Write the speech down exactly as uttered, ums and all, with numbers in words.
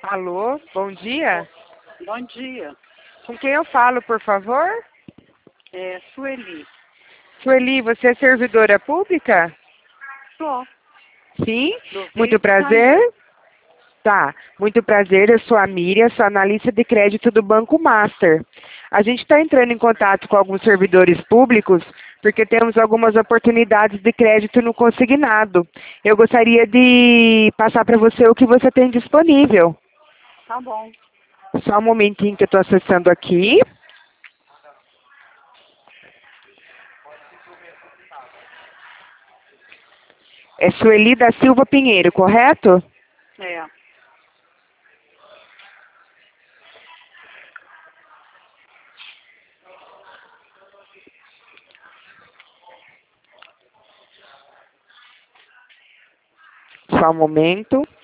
Alô, bom dia. Bom dia. Com quem eu falo, por favor? É Sueli. Sueli, você é servidora pública? Sou. Sim? Do Rio Muito de prazer. Janeiro. Tá, muito prazer, eu sou a Miriam, sou analista de crédito do Banco Master. A gente está entrando em contato com alguns servidores públicos porque temos algumas oportunidades de crédito no consignado. Eu gostaria de passar para você o que você tem disponível. Tá bom. Só um momentinho que eu estou acessando aqui. É Sueli da Silva Pinheiro, correto? É. Só um momento.